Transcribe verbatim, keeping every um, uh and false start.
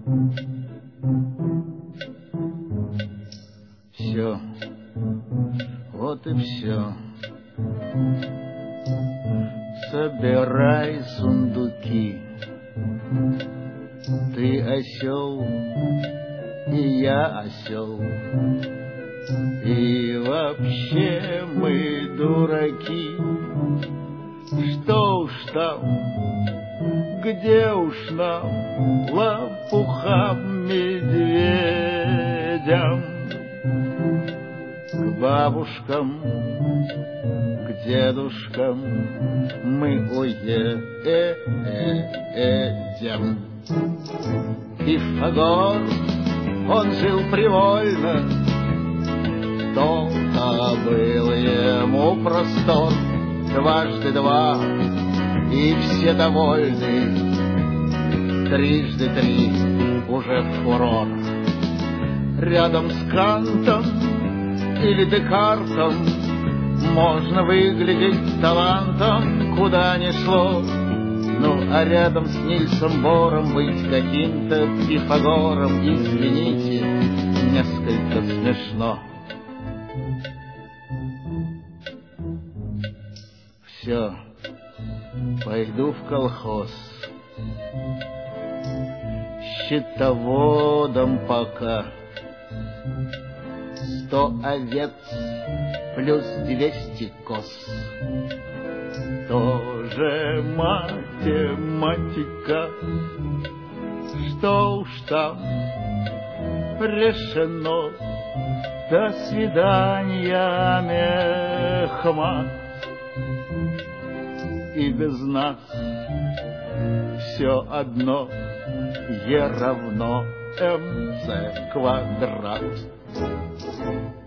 Все, вот и все. Собирай сундуки. Ты осел, и я осел, и вообще мы дураки. Что уж там, где уж нам, лопухам, медведям, к бабушкам, к дедушкам мы уедем. Пифагор, он жил привольно, то-то был ему простор. Дважды два, и все довольны, трижды три уже фурор. Рядом с Кантом или Декартом можно выглядеть талантом, куда ни шло. Ну, а рядом с Нильсом Бором быть каким-то Пифагором, извините, несколько смешно. Все, пойду в колхоз, счетоводом пока. Сто овец плюс двести коз, тоже математика. Что уж там решено, до свидания, Мехмат. И без нас все одно, Е равно МЦ квадрат.